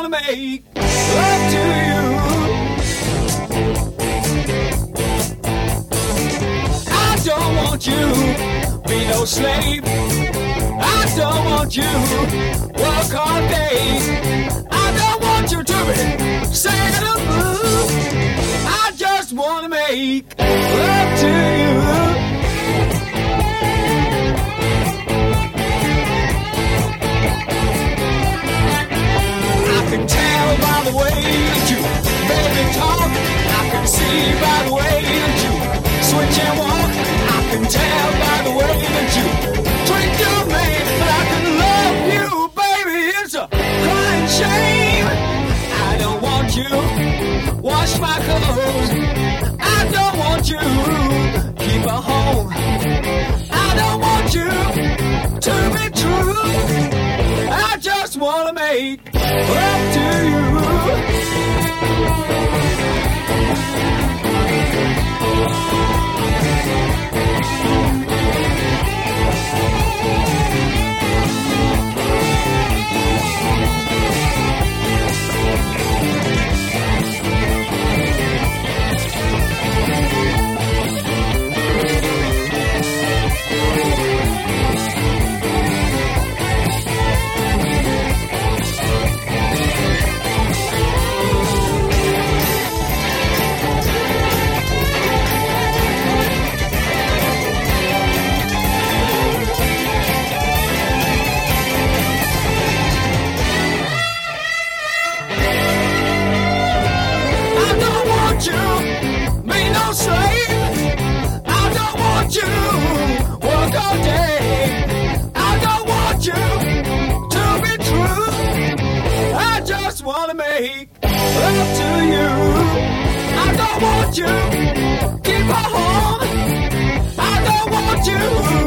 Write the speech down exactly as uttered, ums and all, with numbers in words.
make love to you. I don't want you be no slave. I don't want you work all day. I don't want you to be singing the blues. I just wanna make love to you. I can tell by the way that you baby talk. I can see by the way that you switch and walk. I can tell by the way that you treat your man. But I can love you, baby. It's a crying shame. I don't want you wash my clothes. I don't want you keep a home. I don't want you to be true. I just wanna make love to you. You be no slave. I don't want you work all day. I don't want you to be true. I just wanna make love to you. I don't want you keep a home. I don't want you